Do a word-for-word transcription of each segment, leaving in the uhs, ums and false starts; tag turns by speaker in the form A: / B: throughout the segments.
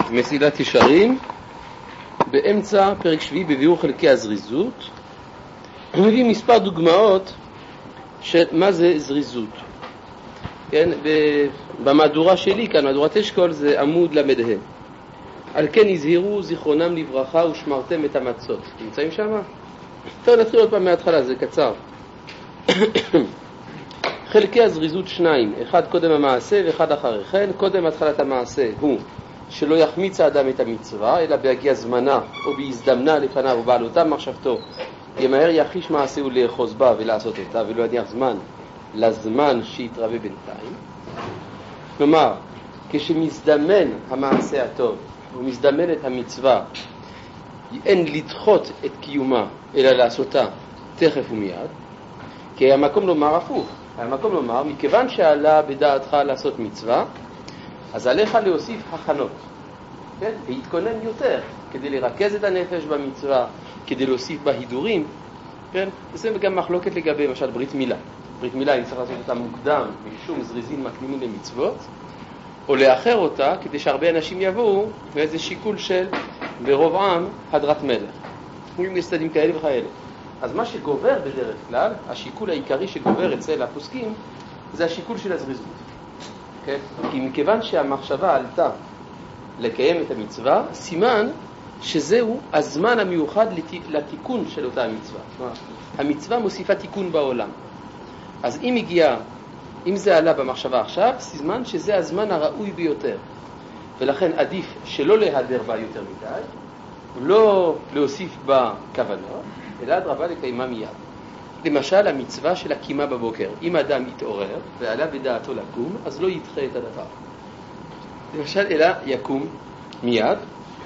A: מסילת ישרים, באמצע פרק שביעי בביאור חלקי הזריזות. הוא מביא מספר דוגמאות של מה זה זריזות. כן, במהדורה שלי כאן, מהדורת אשכול, זה עמוד למדה. על כן הזהירו זיכרונם לברכה ושמרתם את המצות. נמצאים שם? טוב, נתחיל עוד פעם מההתחלה, זה קצר. חלקי הזריזות שניים, אחד קודם המעשה ואחד אחרי כן. קודם התחלת המעשה הוא שלא יחמיץ האדם את המצווה, אלא בהגיע זמנה או בהזדמנה לפניו ובעלותה מחשבתו, ימהר יחיש מעשהו לאחוז בה ולעשות אותה, ולא יניח זמן לזמן שיתרווה בינתיים. כלומר, כשמזדמן המעשה הטוב ומזדמנת המצווה, אין לדחות את קיומה אלא לעשותה תכף ומיד. כי המקום לומר הפוך, המקום לומר, מכיוון שעלה בדעתך לעשות מצווה, אז עליך להוסיף הכנות, כן? להתכונן יותר, כדי לרכז את הנפש במצווה, כדי להוסיף בהידורים, כן? וזה גם מחלוקת לגבי, למשל, ברית מילה. ברית מילה, אני צריך לעשות אותה מוקדם, משום זריזין מקדימים למצוות, או לאחר אותה, כדי שהרבה אנשים יבואו, ואיזה שיקול של, ברוב עם, הדרת מלך. יש צדדים כאלה וכאלה. אז מה שגובר בדרך כלל, השיקול העיקרי שגובר אצל הפוסקים, זה השיקול של הזריזות. כן? כי מכיוון שהמחשבה עלתה לקיים את המצווה, סימן שזהו הזמן המיוחד לתיקון של אותה המצווה. המצווה מוסיפה תיקון בעולם. אז אם הגיע, אם זה עלה במחשבה עכשיו, סימן שזה הזמן הראוי ביותר. ולכן עדיף שלא להיעדר בה יותר מדי, לא להוסיף בה כוונות, אלא אדרבה לקיימה מיד. למשל, המצווה של הקימה בבוקר. אם אדם יתעורר ועלה בדעתו לקום, אז לא ידחה את הדבר. למשל, אלא יקום מיד.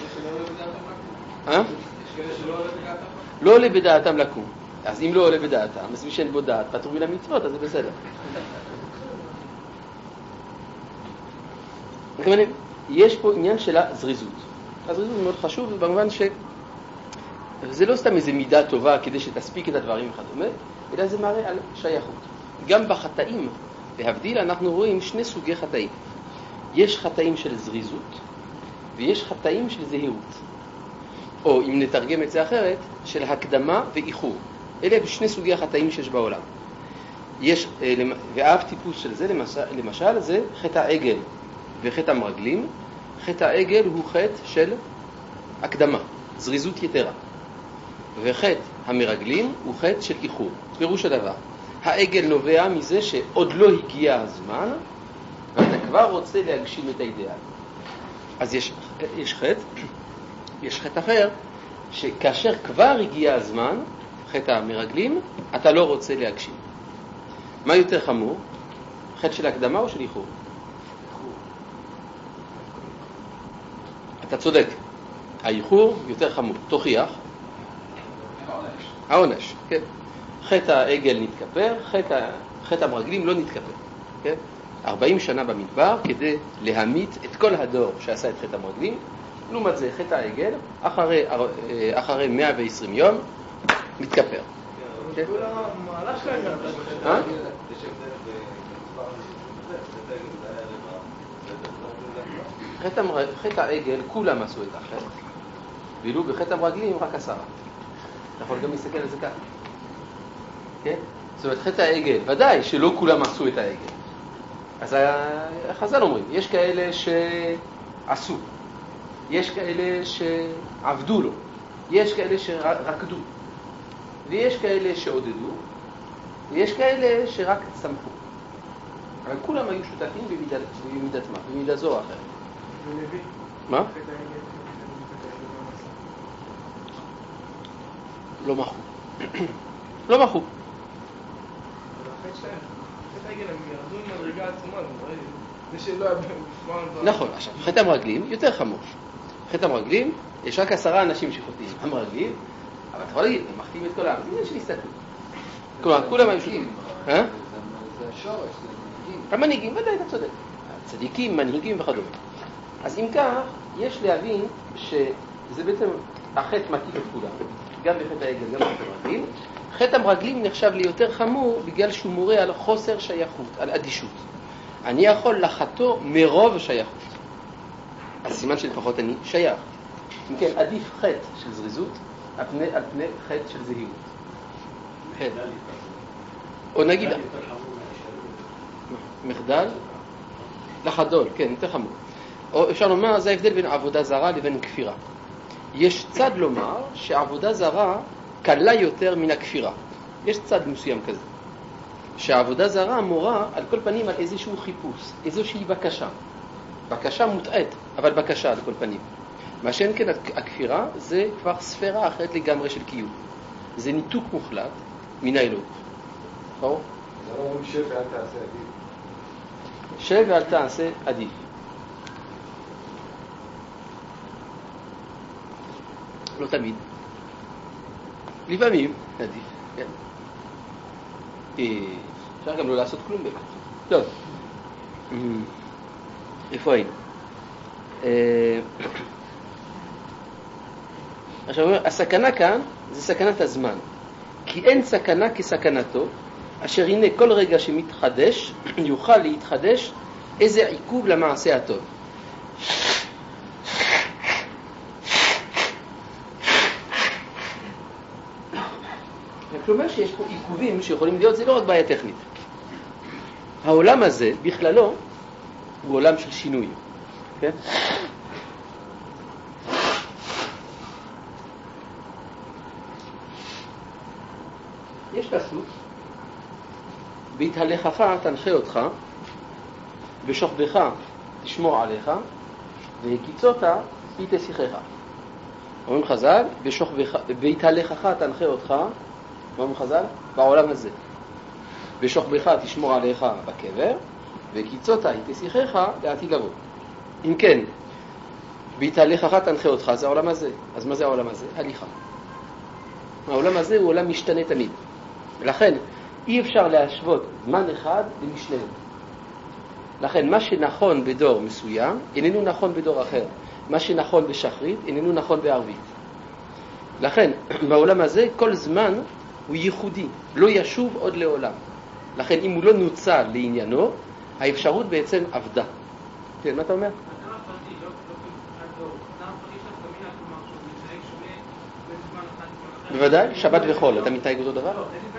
A: אה? לא עולה בדעתם לקום. אז אם לא עולה בדעתם, אז מי שאין בו דעת, פטור מן המצוות, אז זה בסדר. יש פה עניין של הזריזות. הזריזות היא מאוד חשוב, במובן ש... זה לא סתם איזו מידה טובה כדי שתספיק את הדברים וכדומה, אלא זה מראה על שייכות. גם בחטאים, להבדיל, אנחנו רואים שני סוגי חטאים. יש חטאים של זריזות, ויש חטאים של זהירות. או אם נתרגם את זה אחרת, של הקדמה ואיחור. אלה שני סוגי החטאים שיש בעולם. יש, ואף טיפוס של זה, למשל, למשל זה חטא העגל וחטא המרגלים. חטא העגל הוא חטא של הקדמה, זריזות יתרה. וחטא המרגלים הוא חטא של איחור. פירוש הדבר, העגל נובע מזה שעוד לא הגיע הזמן, ואתה כבר רוצה להגשים את האידאל. אז יש, יש חטא, יש חטא אחר, שכאשר כבר הגיע הזמן, חטא המרגלים, אתה לא רוצה להגשים. מה יותר חמור? חטא של הקדמה או של איחור? אתה צודק. האיחור יותר חמור. תוכיח. העונש, כן. חטא העגל נתכפר, חטא, חטא המרגלים לא נתכפר, כן. ארבעים שנה במדבר כדי להמית את כל הדור שעשה את חטא המרגלים. לעומת זה, חטא העגל, אחרי, אחרי מאה ועשרים יום, מתכפר. כן? אה? חטא העגל, כולם עשו את החטא, ואילו בחטא המרגלים רק עשרה. אתה יכול גם להסתכל על זה כאן. כן? זאת אומרת, חטא העגל, ודאי שלא כולם עשו את העגל. אז החז"ל אומרים, יש כאלה שעשו, יש כאלה שעבדו לו, יש כאלה שרקדו, ויש כאלה שעודדו, ויש כאלה שרק סמכו. אבל כולם היו שותפים במידת, במידת מה, במידה זו או אחרת. מה? לא מחו. לא מחו. נכון, עכשיו, חטא המרגלים יותר חמור. חטא המרגלים, יש רק עשרה אנשים שחוטאים המרגלים, אבל אתה יכול להגיד, הם מחטאים את כל העם, זה עניין של הסתכלות. כלומר, כולם היו שותפים. זה השורש, זה מנהיגים. המנהיגים, ודאי, אתה צודק. צדיקים, מנהיגים וכדומה. אז אם כך, יש להבין שזה בעצם החטא מקיף את כולם. גם בחטא העגל, גם בחטא המרגלים. חטא המרגלים נחשב לי יותר חמור בגלל שהוא מורה על חוסר שייכות, על אדישות. אני יכול לחטוא מרוב שייכות. אז סימן שלפחות אני שייך. אם כן, עדיף חטא של זריזות על פני, על פני חטא של זהירות. כן. או נגיד... מחדל? לחדול, כן, יותר חמור. או אפשר לומר, זה ההבדל בין עבודה זרה לבין כפירה. יש צד לומר שעבודה זרה קלה יותר מן הכפירה. יש צד מסוים כזה. שהעבודה זרה מורה על כל פנים על איזשהו חיפוש, איזושהי בקשה. בקשה מוטעית, אבל בקשה על כל פנים. מה שאין כן הכפירה זה כבר ספירה אחרת לגמרי של קיום. זה ניתוק מוחלט מן האלוהות. נכון?
B: זה לא אומרים שב ואל תעשה עדיף.
A: שב ואל תעשה עדיף. לא תמיד. לפעמים עדיף, כן. אפשר גם לא לעשות כלום באמת. טוב. איפה היינו? עכשיו אומר, הסכנה כאן זה סכנת הזמן. כי אין סכנה כסכנתו, אשר הנה כל רגע שמתחדש, יוכל להתחדש איזה עיכוב למעשה הטוב. כלומר שיש פה עיכובים שיכולים להיות, זה לא רק בעיה טכנית. העולם הזה בכללו הוא עולם של שינוי. כן? יש פסוק, בהתהלכך תנחה אותך, בשוכבך תשמור עליך, והקיצות היא תשיחך. אומרים חז"ל, בשוכבך, בהתהלכך תנחה אותך, אומרים חז"ל, בעולם הזה. בשוכבך תשמור עליך בקבר, וקיצות היא תשיחך לעתיד לבוא. אם כן, בהתהלכך תנחה אותך, זה העולם הזה. אז מה זה העולם הזה? הליכה. העולם הזה הוא עולם משתנה תמיד. ולכן אי אפשר להשוות זמן אחד למשנהו. לכן מה שנכון בדור מסוים איננו נכון בדור אחר. מה שנכון בשחרית איננו נכון בערבית. לכן בעולם הזה כל זמן הוא ייחודי, לא ישוב עוד לעולם. לכן אם הוא לא נוצל לעניינו, האפשרות בעצם עבדה. כן, מה אתה אומר? בוודאי, שבת וחול, אתה מתנהג אותו דבר?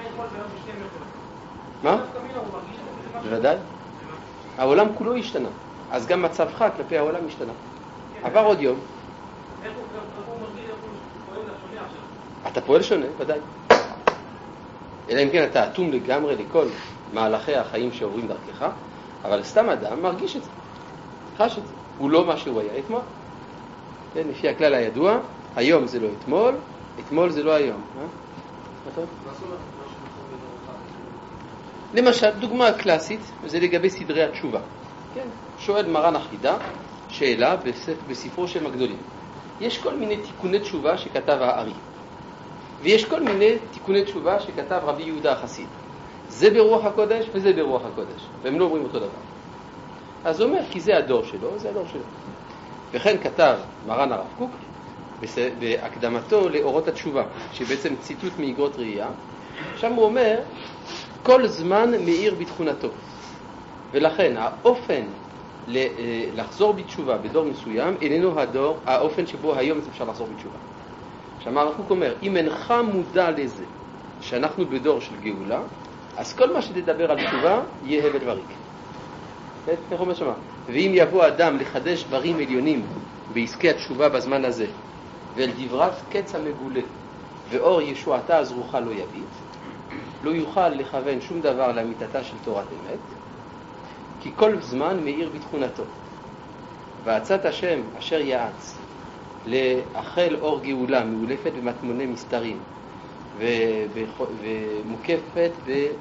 A: מה? בוודאי. העולם כולו השתנה, אז גם מצבך כלפי העולם השתנה. עבר עוד יום.
C: איך הוא מרגיש, איך הוא פועל לשונה עכשיו?
A: אתה פועל שונה, ודאי. אלא אם כן אתה אטום לגמרי לכל מהלכי החיים שעוברים דרכך, אבל סתם אדם מרגיש את זה, חש את זה. הוא לא מה שהוא היה אתמול. כן, לפי הכלל הידוע, היום זה לא אתמול, אתמול זה לא היום. אה? מה טוב? למשל, דוגמה קלאסית, זה לגבי סדרי התשובה. כן, שואל מרן החידה, שאלה בספרו שם הגדולים. יש כל מיני תיקוני תשובה שכתב הארי, ויש כל מיני תיקוני תשובה שכתב רבי יהודה החסיד. זה ברוח הקודש וזה ברוח הקודש, והם לא אומרים אותו דבר. אז הוא אומר, כי זה הדור שלו, זה הדור שלו. וכן כתב מרן הרב קוק, בהקדמתו לאורות התשובה, שבעצם ציטוט מאגרות ראייה, שם הוא אומר, כל זמן מאיר בתכונתו. ולכן האופן לחזור בתשובה בדור מסוים איננו הדור, האופן שבו היום אפשר לחזור בתשובה. עכשיו הרב קוק אומר, אם אינך מודע לזה שאנחנו בדור של גאולה, אז כל מה שתדבר על תשובה יהיה הבל וריק. איך אומר שמה? ואם יבוא אדם לחדש דברים עליונים בעסקי התשובה בזמן הזה, ואל דברת קץ המגולה ואור ישועתה הזרוחה לא יביט, לא יוכל לכוון שום דבר לאמיתתה של תורת אמת, כי כל זמן מאיר בתכונתו. ועצת השם אשר יעץ לאחל אור גאולה מאולפת במטמוני מסתרים ומוקפת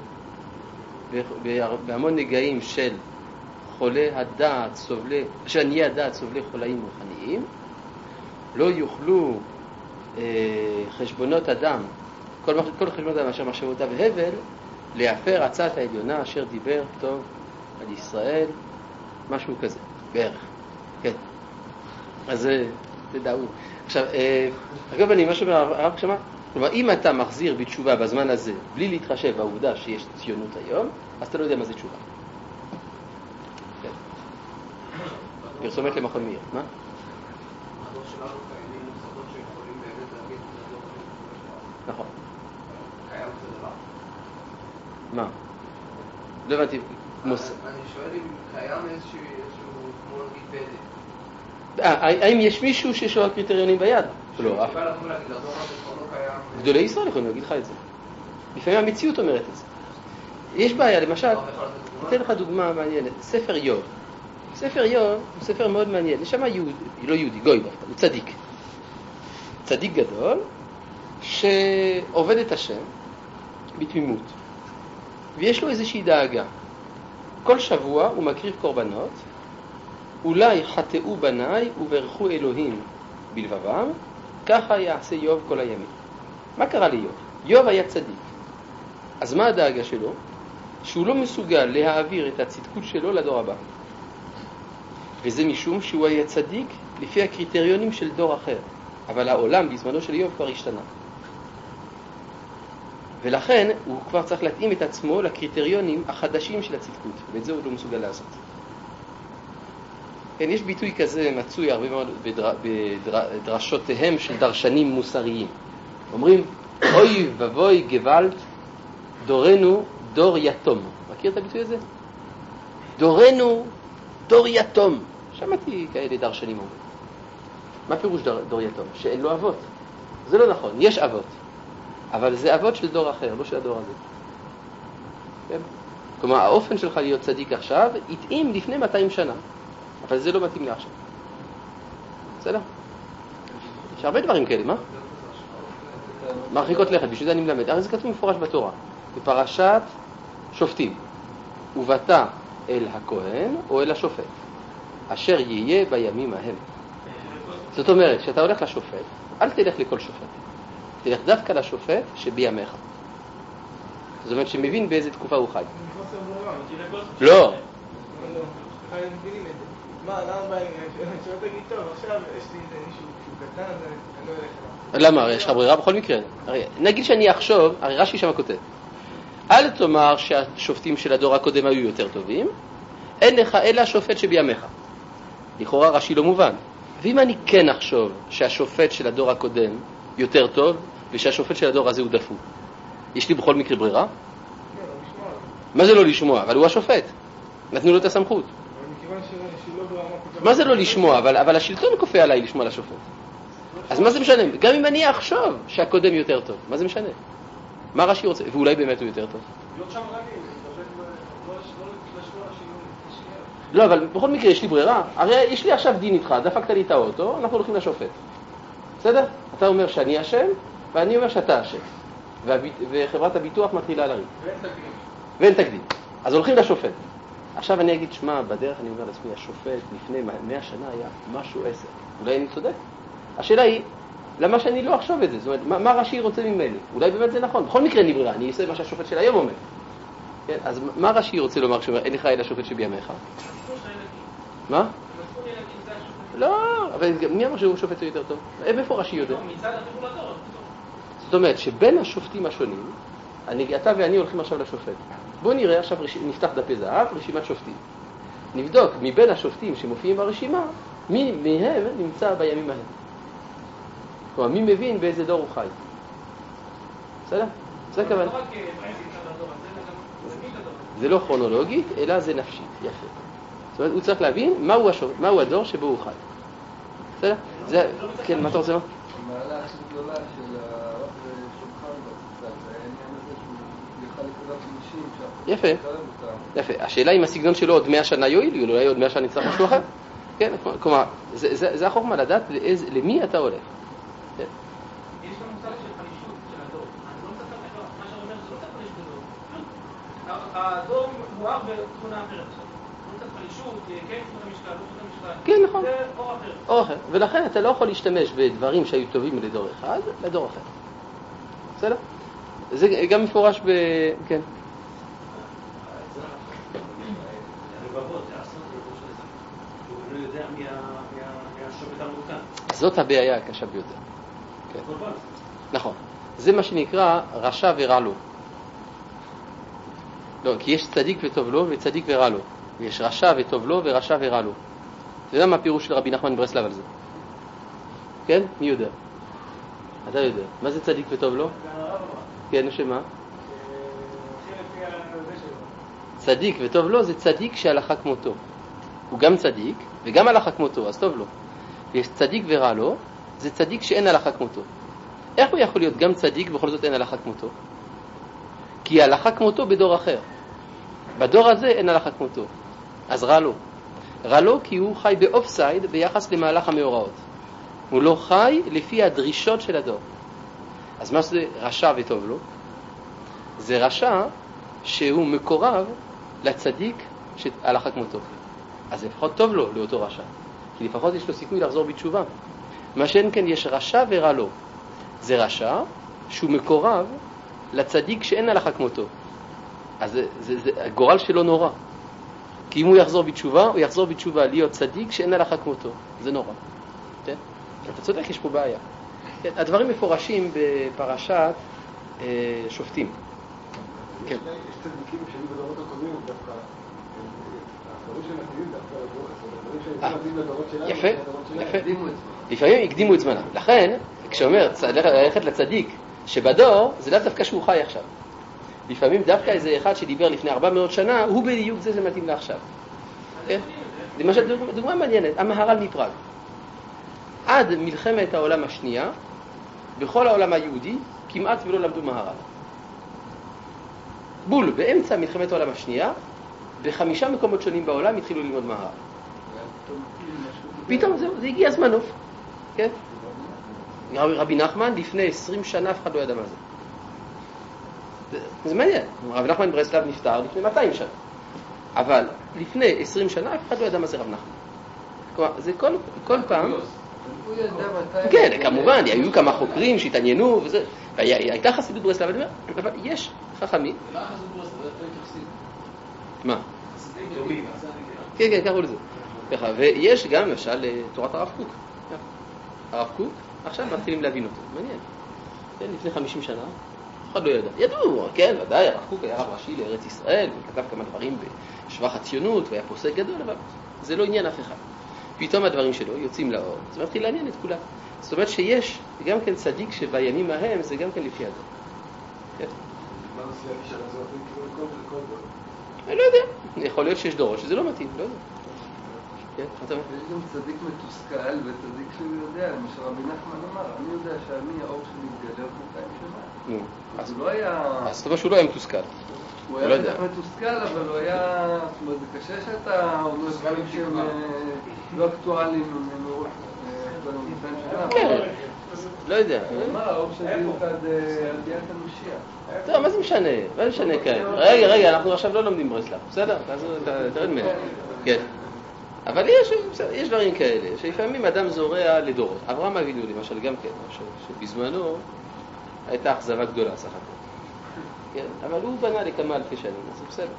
A: בהמון נגעים של חולי הדעת סובלי, שעני הדעת סובלי חולאים רוחניים, לא יוכלו אה, חשבונות אדם, כל, כל חשבונות אדם אשר מחשבותיו והבל, להפר עצת העליונה אשר דיבר טוב על ישראל, משהו כזה, בערך. כן. אז זה דאו. עכשיו, אה, אגב, אני משהו מהרב שמה, כלומר, אם אתה מחזיר בתשובה בזמן הזה, בלי להתחשב בעובדה שיש ציונות היום, אז אתה לא יודע מה זה תשובה. כן. פרסומת למכון מאיר. מה?
D: שלנו קיימים מוסדות שיכולים באמת להגיד את הדור הזה.
A: נכון.
D: קיים כזה דבר?
A: מה? לא הבנתי.
D: אני שואל אם קיים איזשהו כמו נגיד בדק.
A: האם יש מישהו שיש לו קריטריונים ביד? לא, אף. גדולי ישראל יכולים להגיד לך את זה. לפעמים המציאות אומרת את זה. יש בעיה, למשל, אתן לך דוגמה מעניינת. ספר איוב. ספר איוב הוא ספר מאוד מעניין. יש שם יהודי, לא יהודי, גוי, הוא צדיק. צדיק גדול, שעובד את השם בתמימות. ויש לו איזושהי דאגה. כל שבוע הוא מקריב קורבנות, אולי חטאו בניי וברכו אלוהים בלבבם, ככה יעשה איוב כל הימים. מה קרה לאיוב? איוב היה צדיק. אז מה הדאגה שלו? שהוא לא מסוגל להעביר את הצדקות שלו לדור הבא. וזה משום שהוא היה צדיק לפי הקריטריונים של דור אחר. אבל העולם בזמנו של איוב כבר השתנה. ולכן הוא כבר צריך להתאים את עצמו לקריטריונים החדשים של הצדקות, ואת זה הוא לא מסוגל לעשות. כן, יש ביטוי כזה מצוי הרבה מאוד בדר... בדרשותיהם של דרשנים מוסריים. אומרים, אוי ובוי גוואלד, דורנו דור יתום. מכיר את הביטוי הזה? דורנו דור יתום. שמעתי כאלה דרשנים אומרים. מה פירוש דור, דור יתום? שאין לו אבות. זה לא נכון, יש אבות. אבל זה אבות של דור אחר, לא של הדור הזה. כן? כלומר, האופן שלך להיות צדיק עכשיו התאים לפני מאתיים שנה, אבל זה לא מתאים לעכשיו. בסדר? יש הרבה דברים כאלה, מה? מרחיקות לכת, בשביל זה אני מלמד. הרי זה כתוב מפורש בתורה, בפרשת שופטים. ובאת אל הכהן או אל השופט, אשר יהיה בימים ההם. זאת אומרת, כשאתה הולך לשופט, אל תלך לכל שופט. תלך דווקא לשופט שבימיך. זאת אומרת שמבין באיזה תקופה הוא חי. לא. למה? יש לך ברירה בכל מקרה. נגיד שאני אחשוב, הרי רש"י שם כותב, אל תאמר שהשופטים של הדור הקודם היו יותר טובים, אין לך אלא השופט שבימיך. לכאורה רש"י לא מובן. ואם אני כן אחשוב שהשופט של הדור הקודם יותר טוב, ושהשופט של הדור הזה הוא דפוק, יש לי בכל מקרה ברירה? מה זה לא לשמוע? אבל הוא השופט. נתנו לו את הסמכות. מה זה לא לשמוע? אבל, אבל השלטון כופה עליי לשמוע לשופט. אז מה זה משנה? גם אם אני אחשוב שהקודם יותר טוב, מה זה משנה? מה רש"י רוצה? ואולי באמת הוא יותר טוב. לא, אבל בכל מקרה יש לי ברירה. הרי יש לי עכשיו דין איתך, דפקת לי את האוטו, אנחנו הולכים לשופט. בסדר? אתה אומר שאני אשם, ואני אומר שאתה אשם. וחברת הביטוח מתחילה לריב. ואין תקדים. ואין תקדים. אז הולכים לשופט. עכשיו אני אגיד, שמה, בדרך אני אומר לעצמי, השופט לפני מאה שנה היה משהו עשר. אולי אני צודק? השאלה היא, למה שאני לא אחשוב את זה? זאת אומרת, מה, מה רש"י רוצה ממני? אולי באמת זה נכון. בכל מקרה אני ברירה, אני אעשה מה שהשופט של היום אומר. כן? אז מה רש"י רוצה לומר כשאומר, אין לך אלא השופט שבימיך? מה? לא, אבל מי אמר שהוא שופט יותר טוב? איפה רש"י יודע? זאת אומרת שבין השופטים השונים, אני, אתה ואני הולכים עכשיו לשופט. בואו נראה, עכשיו נפתח דפי זהב, רשימת שופטים. נבדוק מבין השופטים שמופיעים ברשימה, מי מהם נמצא בימים ההם. כלומר, מי מבין באיזה דור הוא חי. בסדר? זה כוון. זה לא כרונולוגית, אלא זה נפשית. יפה. זאת אומרת, הוא צריך להבין מהו, השופט, מהו הדור שבו הוא חי. בסדר? זה, כן, מה אתה רוצה?
B: המעלה הכי גדולה של הרב שולחן בצד, זה העניין הזה שהוא יוכל לקראת אנשים
A: יפה, יפה. השאלה אם הסגנון שלו עוד מאה שנה יועיל, אולי עוד מאה שנה נצטרך משהו אחר. כן, כלומר, זה, זה, זה החוכמה לדעת לאיז, למי אתה הולך. כן.
C: יש גם מושג של חלישות של הדור. אני לא מצטער לך, מה שאומר זה לא צריך חלישות בדור. הדור מואר בתכונה אחרת עכשיו. לא צריך חלישות, כן תכונה משקל, לא תכונה משקל.
A: כן, נכון.
C: זה אור אחר.
A: אור אחר. ולכן אתה לא יכול להשתמש בדברים שהיו טובים לדור אחד, לדור אחר. בסדר? זה גם מפורש ב... כן. זאת הבעיה הקשה ביותר. כן. נכון. זה מה שנקרא רשע ורע לו. לא, כי יש צדיק וטוב לו וצדיק ורע לו. יש רשע וטוב לו ורשע ורע לו. אתה יודע מה הפירוש של רבי נחמן ברסלב על זה? כן? מי יודע? אתה יודע. מה זה צדיק וטוב לו? כן, שמה? צדיק וטוב לו זה צדיק שהלכה כמותו. הוא גם צדיק וגם הלכה כמותו, אז טוב לו. יש צדיק ורע לו, זה צדיק שאין הלכה כמותו. איך הוא יכול להיות גם צדיק ובכל זאת אין הלכה כמותו? כי הלכה כמותו בדור אחר. בדור הזה אין הלכה כמותו. אז רע לו. רע לו כי הוא חי באופסייד ביחס למהלך המאורעות. הוא לא חי לפי הדרישות של הדור. אז מה זה רשע וטוב לו? זה רשע שהוא מקורב לצדיק שהלכה כמותו. אז לפחות טוב לו לאותו רשע. כי לפחות יש לו סיכוי לחזור בתשובה. מה שאין כן יש רשע ורע לו. זה רשע שהוא מקורב לצדיק שאין הלכה כמותו. אז זה, זה, זה, הגורל שלו נורא. כי אם הוא יחזור בתשובה, הוא יחזור בתשובה להיות צדיק שאין הלכה כמותו. זה נורא. כן? אתה צודק, יש פה בעיה. כן? הדברים מפורשים בפרשת אה, שופטים. כן.
E: יש צדיקים שהיו בדורות הקודמים דווקא, הדברים שהם מתאימים דווקא לדורות שלנו,
A: יפה, יפה. לפעמים הקדימו את זמנם. לכן, כשאומר ללכת לצדיק שבדור, זה לא דווקא שהוא חי עכשיו. לפעמים דווקא איזה אחד שדיבר לפני ארבע מאות שנה, הוא בדיוק זה שמתאים לה עכשיו. כן? למשל, דוגמה מעניינת, המהר"ל מפראג. עד מלחמת העולם השנייה, בכל העולם היהודי, כמעט ולא למדו מהר"ל. בול, באמצע מלחמת העולם השנייה, בחמישה מקומות שונים בעולם התחילו ללמוד מהר"ל. פתאום זהו, זה הגיע זמנו. כן? רבי נחמן, לפני עשרים שנה אף אחד לא ידע מה זה. זה, זה מעניין. רבי נחמן ברסלב נפטר לפני מאתיים שנה. אבל לפני עשרים שנה אף אחד לא ידע מה זה רב נחמן. כלומר, זה כל, כל פעם...
B: הוא ידע מתי...
A: כן, כמובן, היו כמה חוקרים שהתעניינו וזה... הייתה חסידות ברסלב, אבל יש חכמים.
C: זה לא חסידות ברסלב, זה יותר התייחסים.
A: מה?
C: חסידים דומים.
A: כן, כן, קראו לזה. ככה, ויש גם, למשל, תורת הרב קוק. הרב קוק, עכשיו מתחילים להבין אותו. מעניין. כן, לפני חמישים שנה, אף אחד לא ידע. ידעו, כן, ודאי, הרב קוק היה רב ראשי לארץ ישראל, וכתב כמה דברים בשבח הציונות, והיה פוסק גדול, אבל זה לא עניין אף אחד. פתאום הדברים שלו יוצאים לאור, זה מתחיל לעניין את כולם. זאת אומרת שיש גם כן צדיק שבימים ההם, זה גם כן לפי הדור. כן.
E: מה נושא הגישה הזאת? כל דור.
A: אני לא יודע. יכול להיות שיש דורות שזה לא מתאים, לא יודע. כן, אתה אומר?
B: יש גם צדיק מתוסכל וצדיק שהוא יודע, למשל רבי נחמן אמר, אני יודע שאני האור שלי מתגלה עוד מאתיים שנה. אז הוא לא היה...
A: אז זאת אומרת שהוא לא היה מתוסכל.
B: הוא היה בטח מתוסכל, אבל הוא היה... זאת אומרת, זה קשה שאתה אומר דברים שהם לא אקטואליים מאורך מאתיים שנה.
A: כן, לא יודע.
B: הוא אמר, האור שלי הוא עד ביאת המשיח.
A: טוב, מה זה משנה? מה זה משנה כאן? רגע, רגע, אנחנו עכשיו לא לומדים ברסלב, בסדר? תרד מהם. כן. אבל יש, יש דברים כאלה, שלפעמים אדם זורע לדורות. אברהם אבינו למשל גם כן, שבזמנו הייתה אכזבה גדולה סך הכל. כן? אבל הוא בנה לכמה אלפי שנים, אז זה בסדר.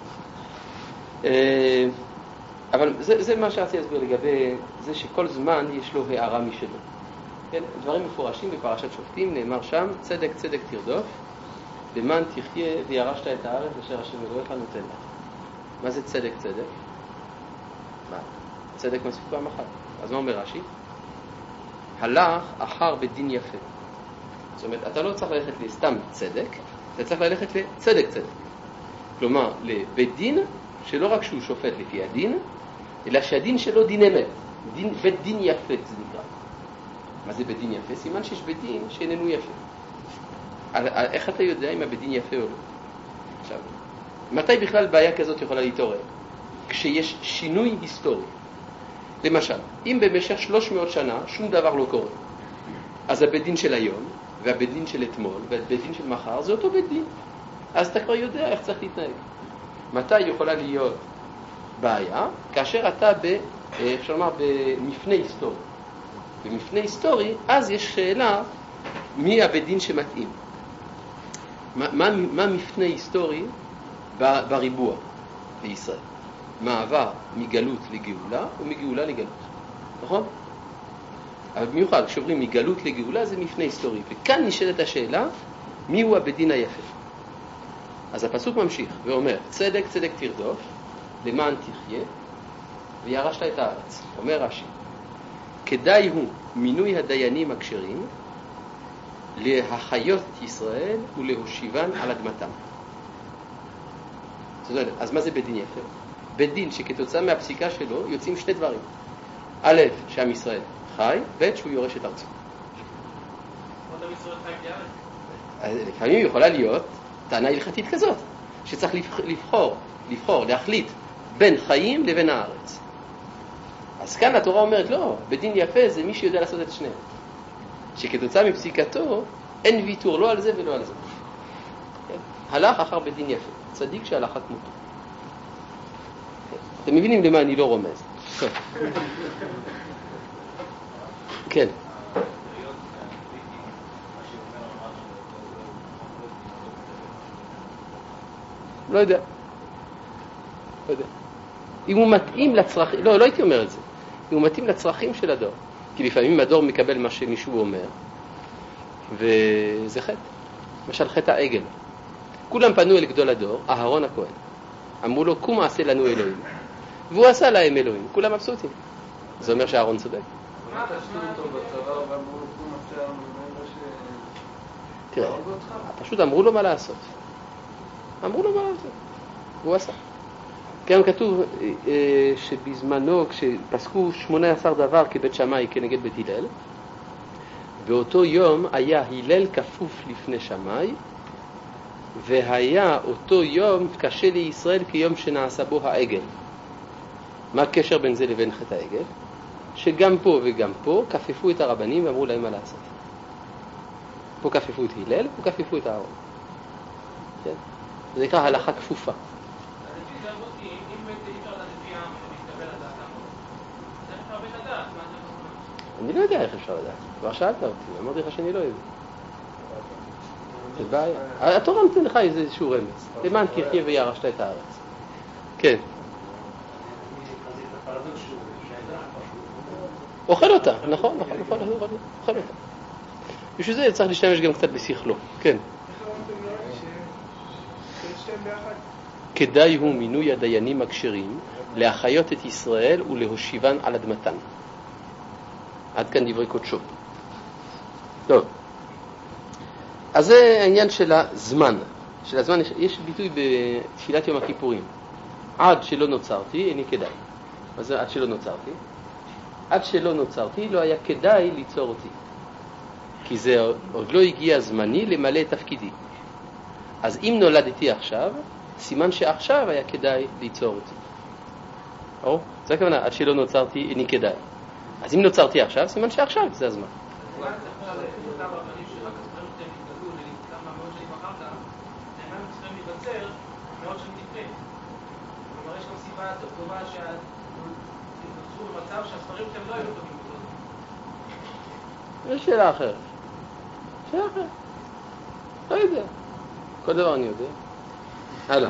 A: אבל זה, זה מה שרציתי להסביר לגבי זה שכל זמן יש לו הערה משלו. כן? דברים מפורשים בפרשת שופטים, נאמר שם, צדק צדק תרדוף, למען תחיה וירשת את הארץ אשר השם אלוהיך נותן לך. מה זה צדק צדק? מה? צדק מספיק פעם אחת. אז מה אומר רש"י? הלך אחר בדין יפה. זאת אומרת, אתה לא צריך ללכת לסתם צדק, אתה צריך ללכת לצדק צדק. כלומר, לבית דין, שלא רק שהוא שופט לפי הדין, אלא שהדין שלו דין אמת. דין, בית דין יפה זה נקרא. מה זה בית דין יפה? סימן שיש בית דין שאיננו יפה. איך אתה יודע אם הבית דין יפה או לא? עכשיו, מתי בכלל בעיה כזאת יכולה להתעורר? כשיש שינוי היסטורי. למשל, אם במשך שלוש מאות שנה שום דבר לא קורה, אז הבית דין של היום, והבית דין של אתמול, והבית דין של מחר, זה אותו בית דין. אז אתה כבר יודע איך צריך להתנהג. מתי יכולה להיות בעיה? כאשר אתה ב, אפשר לומר, במפנה היסטורי. במפנה היסטורי, אז יש שאלה מי הבית דין שמתאים. מה, מה, מה מפנה היסטורי בריבוע בישראל? מעבר מגלות לגאולה או מגאולה לגלות. נכון? אבל במיוחד, כשאומרים מגלות לגאולה זה מפנה היסטורי. וכאן נשאלת השאלה, מי הוא הבית דין היפה? אז הפסוק ממשיך ואומר, צדק צדק תרדוף, למען תחיה, וירשת את הארץ. אומר רש"י, כדאי הוא מינוי הדיינים הכשרים להחיות את ישראל ולהושיבן על אדמתם. זאת אומרת, אז מה זה בית דין יפה? בית דין שכתוצאה מהפסיקה שלו יוצאים שני דברים. א', שעם ישראל חי, ב', שהוא יורש את ארצו.
C: עוד עם ישראל חי כארץ?
A: לפעמים יכולה להיות טענה הלכתית כזאת, שצריך לבחור, לבחור, להחליט בין חיים לבין הארץ. אז כאן התורה אומרת, לא, בית דין יפה זה מי שיודע לעשות את שניהם. שכתוצאה מפסיקתו אין ויתור לא על זה ולא על זה. כן? הלך אחר בית דין יפה, צדיק שהלך כמותו. אתם מבינים למה אני לא רומז? כן. לא יודע. לא יודע. אם הוא מתאים לצרכים, לא, לא הייתי אומר את זה. אם הוא מתאים לצרכים של הדור. כי לפעמים הדור מקבל מה שמישהו אומר, וזה חטא. למשל חטא העגל. כולם פנו אל גדול הדור, אהרון הכהן. אמרו לו, קום עשה לנו אלוהים. והוא עשה להם אלוהים. כולם מבסוטים. זה אומר שאהרון צודק.
B: מה תשתו אותו בצבא ואמרו לו, קום עשה לנו אלוהים?
A: תראה, פשוט אמרו לו מה לעשות. אמרו לו מה לעשות. והוא עשה. כאן כתוב שבזמנו, כשפסקו שמונה עשר דבר כבית שמאי כנגד בית הלל, באותו יום היה הלל כפוף לפני שמאי, והיה אותו יום קשה לישראל כיום שנעשה בו העגל. מה הקשר בין זה לבין חטא העגל? שגם פה וגם פה כפפו את הרבנים ואמרו להם מה לעשות. פה כפפו את הלל, פה כפפו את אהרון. כן? זה נקרא הלכה כפופה. אני לא יודע איך אפשר לדעת. כבר שאלת אותי, אמרתי לך שאני לא יודע. זה בעיה. התורה נותן לך איזשהו רמז. למען תחיה וירשת את הארץ. כן. אוכל אותה, נכון, נכון, נכון, אוכל אותה. בשביל זה צריך להשתמש גם קצת בשכלו. כן. כדאי הוא מינוי הדיינים הכשרים להחיות את ישראל ולהושיבן על אדמתן. עד כאן דברי קודשו. טוב. אז זה העניין של הזמן. של הזמן יש, יש ביטוי בתפילת יום הכיפורים. עד שלא נוצרתי, איני כדאי. מה זה עד שלא נוצרתי? עד שלא נוצרתי לא היה כדאי ליצור אותי. כי זה עוד לא הגיע זמני למלא את תפקידי. אז אם נולדתי עכשיו, סימן שעכשיו היה כדאי ליצור אותי. או? זה הכוונה, עד שלא נוצרתי איני כדאי. אז אם נוצרתי עכשיו, סימן שעכשיו זה הזמן.
C: אולי אתה יכול ללכת אותם רבנים שרק הספרים שהם התגלו לכמה מאות שנים אחר כך, הם היו צריכים להיווצר מאות שנים לפני. כלומר, יש גם סיבה טובה שנוצרו במצב שהספרים שלהם לא היו טובים בזאת.
A: יש שאלה אחרת. שאלה אחרת. לא יודע. כל דבר אני יודע. הלאה.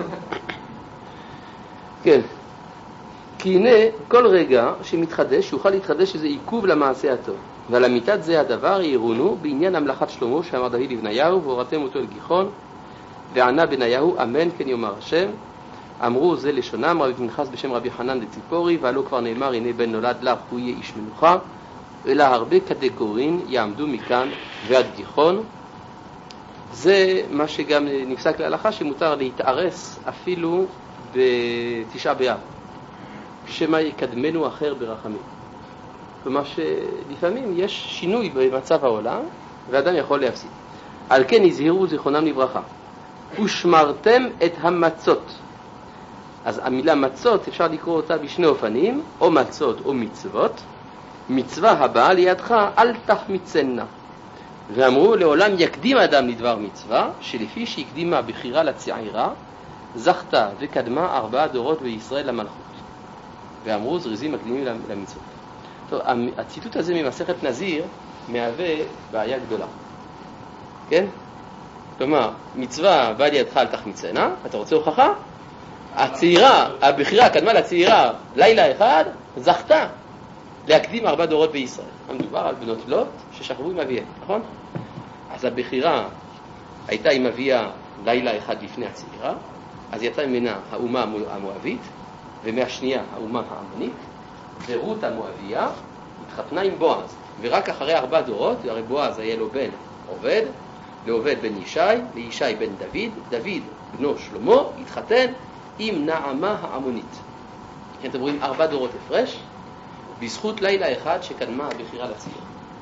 A: כן. כי הנה, כל רגע שמתחדש, יוכל להתחדש איזה עיכוב למעשה הטוב. ועל אמיתת זה הדבר יראונו בעניין המלאכת שלמה שאמר דוד לבניהו, והורתם אותו אל גיחון, וענה בניהו, אמן כן יאמר השם. אמרו זה לשונם, רבי פנחס בשם רבי חנן דציפורי, ועלו כבר נאמר, הנה בן נולד לך, הוא יהיה איש מנוחה, אלא הרבה קטגורין יעמדו מכאן ועד גיחון. זה מה שגם נפסק להלכה, שמותר להתארס אפילו בתשעה באב. שמה יקדמנו אחר ברחמים. כלומר שלפעמים יש שינוי במצב העולם, ואדם יכול להפסיד. על כן הזהירו זיכרונם לברכה. ושמרתם את המצות. אז המילה מצות אפשר לקרוא אותה בשני אופנים, או מצות או מצוות. מצווה הבאה לידך, אל תחמיצנה. ואמרו, לעולם יקדים האדם לדבר מצווה, שלפי שהקדימה בחירה לצעירה, זכתה וקדמה ארבעה דורות בישראל למלכות. ואמרו, זריזים מקדימים למצוות. טוב, הציטוט הזה ממסכת נזיר מהווה בעיה גדולה. כן? כלומר, מצווה באה לידך אל תחמיצנה, אתה רוצה הוכחה? הצעירה, הבחירה קדמה לצעירה לילה אחד, זכתה להקדים ארבעה דורות בישראל. המדובר על בנות לוט ששכבו עם אביהם, נכון? אז הבחירה הייתה עם אביה לילה אחד לפני הצעירה, אז יצאה ממנה האומה המואבית, ומהשנייה האומה העמונית, ורות המואביה התחתנה עם בועז, ורק אחרי ארבע דורות, הרי בועז היה לו בן עובד, לעובד בן ישי, לישי בן דוד, דוד בנו שלמה, התחתן עם נעמה העמונית. כן, אתם רואים ארבע דורות הפרש, בזכות לילה אחד שקדמה הבחירה לצעיר.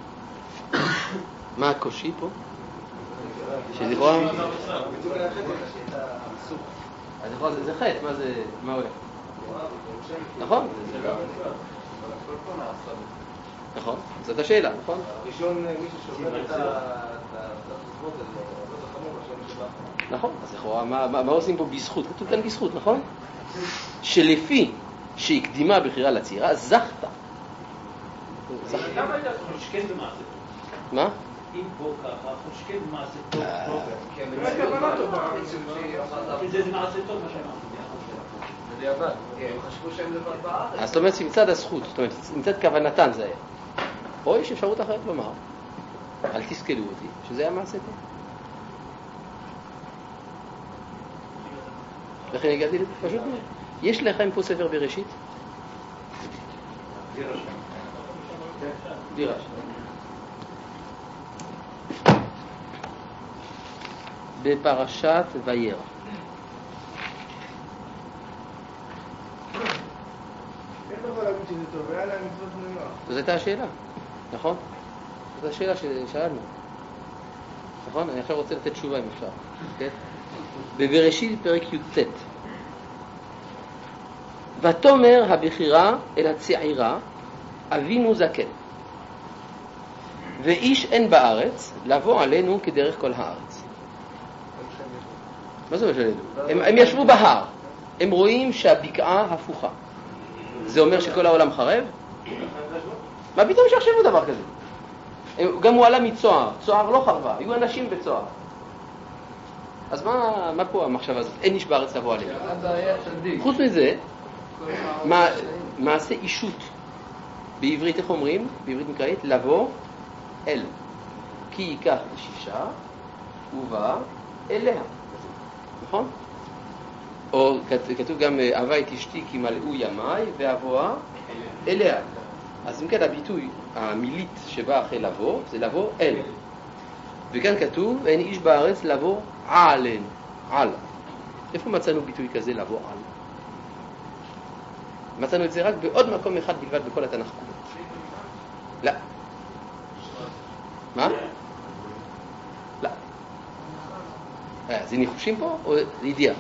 A: מה הקושי פה? שלכאורה... אז לכאורה זה חטא, מה זה... מה הולך? נכון? נכון, זאת השאלה, נכון?
E: ראשון מישהו שאומר את התזמות הזה, לא זה חמור, ראשון שבא.
A: נכון, אז לכאורה, מה עושים פה בזכות? כתוב כאן בזכות, נכון? שלפי שהקדימה בחירה לצעירה, זכת.
C: למה היית חושקן במעשה?
A: מה?
C: אם פה ככה, חושקן במעשה טוב, טוב.
D: כן,
C: זה מעשה טוב מה שאמרתי.
B: בדיעבד.
D: כן, חשבו שהם לבד בארץ.
A: אז זאת אומרת שמצד הזכות, זאת אומרת, מצד כוונתן זה היה. או יש אפשרות אחרת לומר, אל תסכלו אותי, שזה היה מעשה טוב. לכן הגעתי לזה, פשוט מאוד. יש לכם פה ספר בראשית? דירש. בפרשת וירא.
E: איך יכול להגיד שזה טוב? היה להם מצוות בני נוח.
A: זאת הייתה השאלה, נכון? זאת השאלה ששאלנו. נכון? אני עכשיו רוצה לתת תשובה אם אפשר. כן? בבראשית פרק י"ט. ותאמר הבחירה אל הצעירה, אבינו זקן. ואיש אין בארץ לבוא עלינו כדרך כל הארץ. מה זה אומר שלנו? הם, הם ישבו בהר. הם רואים שהבקעה הפוכה. זה אומר שכל העולם חרב? מה פתאום שיחשבו דבר כזה? גם הוא עלה מצוער. צוער לא חרבה. היו אנשים בצוער. אז מה, מה פה המחשבה הזאת? אין איש בארץ לבוא עלינו. חוץ מזה, מה, מעשה אישות. בעברית איך אומרים? בעברית מקראית, לבוא אל. כי ייקח שישה ובא אליה. נכון? או כתוב גם אהבה את אשתי כי מלאו ימיי ואבואה אליה. אז אם כן הביטוי המילית שבא אחרי לבוא זה לבוא אל. וכאן כתוב אין איש בארץ לבוא עלינו. על. איפה מצאנו ביטוי כזה לבוא על? מצאנו את זה רק בעוד מקום אחד בלבד בכל התנ"ך כולו. לא. מה? לא. זה ניחושים פה או זה ידיעה?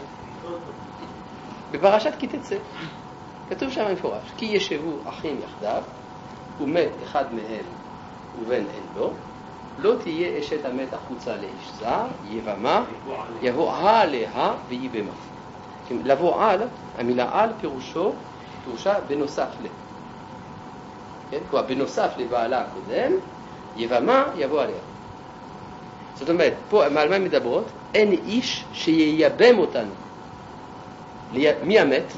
A: בפרשת כי תצא. כתוב שם מפורש כי ישבו אחים יחדיו ומת אחד מהם ובן אין לו לא תהיה אשת המת החוצה לאיש זר יבמה יבוא עליה ויבמה. לבוא על, המילה על פירושו פירושה בנוסף ל. כן? כלומר בנוסף לבעלה הקודם יבמה יבוא עליה. זאת אומרת פה על מה מדברות? אין איש שייבם אותנו. מי המת?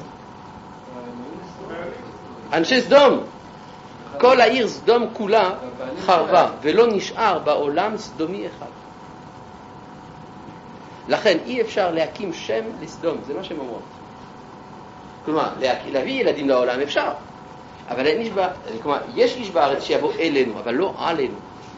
A: אנשי סדום. כל העיר סדום כולה חרבה ולא נשאר בעולם סדומי אחד. לכן אי אפשר להקים שם לסדום, זה מה שהם אומרות. כלומר, להביא ילדים לעולם אפשר, אבל אין איש בא... כלומר, יש איש בארץ שיבוא אלינו, אבל לא עלינו.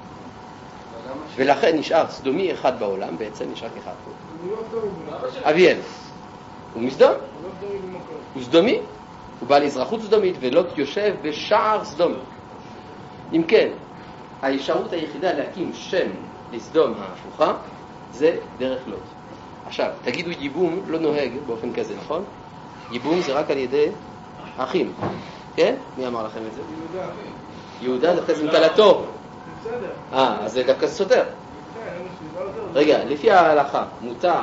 A: ולכן נשאר סדומי אחד בעולם, בעצם יש רק אחד פה. אביאל. הוא מסדום? הוא סדומי? הוא בעל אזרחות סדומית ולוט יושב בשער סדום. אם כן, האפשרות היחידה להקים שם לסדום ההפוכה זה דרך לוט. עכשיו, תגידו ייבום לא נוהג באופן כזה, נכון? ייבום זה רק על ידי אחים. כן? מי אמר לכם את זה?
E: יהודה.
A: יהודה דווקא זה נטלתו.
E: בסדר.
A: אה, אז זה דווקא סותר. רגע, לפי ההלכה, מותר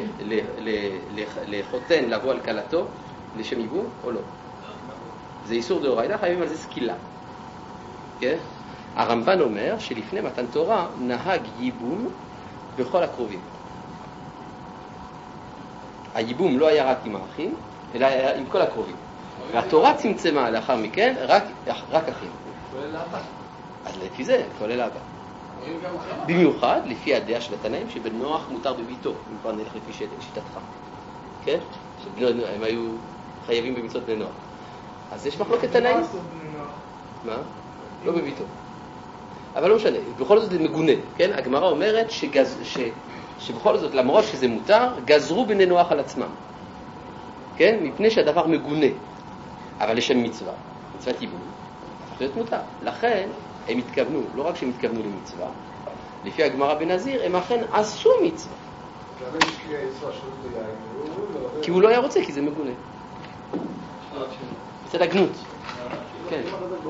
A: לחותן לבוא על קלתו לשם ייבום או לא? זה איסור דאורייתא, חייבים על זה סקילה. כן? הרמב"ן אומר שלפני מתן תורה נהג ייבום בכל הקרובים. הייבום לא היה רק עם האחים, אלא היה עם כל הקרובים. והתורה צמצמה לאחר מכן רק, רק אחים.
B: כולל אבא.
A: אז לפי זה, כולל אבא. במיוחד לפי הדעה של התנאים שבן נוח מותר בביתו, אם כבר נלך לפי שיטתך. כן? הם היו חייבים במצוות בני נוח. אז יש מחלוקת תנאים.
E: מה?
A: מה? לא בביתו. אבל לא משנה, בכל זאת זה מגונה, כן? הגמרא אומרת שגז, ש, שבכל זאת, למרות שזה מותר, גזרו בני נוח על עצמם. כן? מפני שהדבר מגונה. אבל לשם מצווה, מצוות ייבום, הפך להיות מותר. לכן הם התכוונו, לא רק שהם התכוונו למצווה, לפי הגמרא בנזיר, הם אכן עשו מצווה. כי הוא לא היה רוצה, כי זה מגונה. זה לגנות. כן.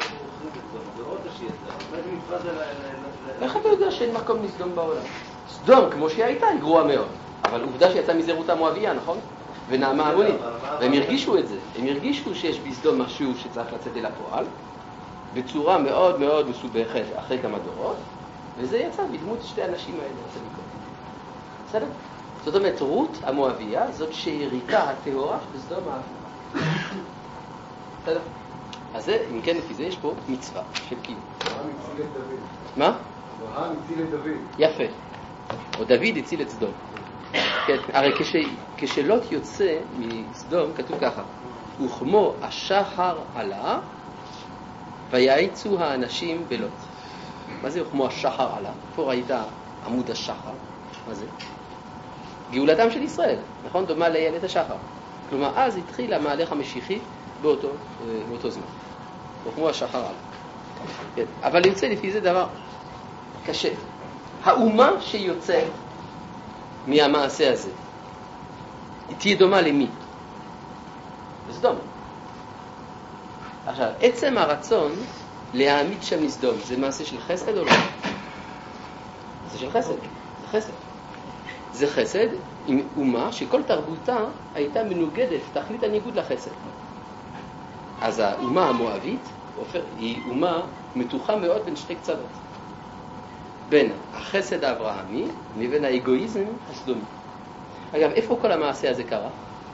A: איך אתה יודע שאין מקום לסדום בעולם? סדום, כמו שהיא הייתה, היא גרועה מאוד. אבל עובדה שיצאה מזה רות המואביה, נכון? ונעמה המונית. והם הרגישו את זה. הם הרגישו שיש בסדום משהו שצריך לצאת אל הפועל, בצורה מאוד מאוד מסובכת אחרי כמה דורות, וזה יצא בדמות שתי אנשים האלה. בסדר? זאת אומרת, רות המואביה, זאת שהריתה הטהורה בסדום האפורה. בסדר? אז זה, אם כן, לפי זה יש פה מצווה של קיום.
E: אברהם הציל את דוד.
A: מה?
E: אברהם הציל את דוד.
A: יפה. או דוד הציל את סדום. כן, הרי כש, כשלוט יוצא מסדום, כתוב ככה, וכמו השחר עלה, ויעצו האנשים בלוט. מה זה וכמו השחר עלה? פה ראית עמוד השחר. מה זה? גאולתם של ישראל, נכון? דומה לאיילת השחר. כלומר, אז התחיל המהלך המשיחי באותו, באותו זמן. וכמו השחר עלה. כן. אבל יוצא לפי זה דבר קשה. האומה שיוצא מהמעשה הזה, היא תהיה דומה למי? לסדום. עכשיו, עצם הרצון להעמיד שם לסדום, זה מעשה של חסד או לא? זה של חסד. זה חסד. זה חסד עם אומה שכל תרבותה הייתה מנוגדת, תכלית הניגוד לחסד. אז האומה המואבית היא אומה מתוחה מאוד בין שתי קצוות. בין החסד האברהמי לבין האגואיזם הסדומי. אגב, איפה כל המעשה הזה קרה?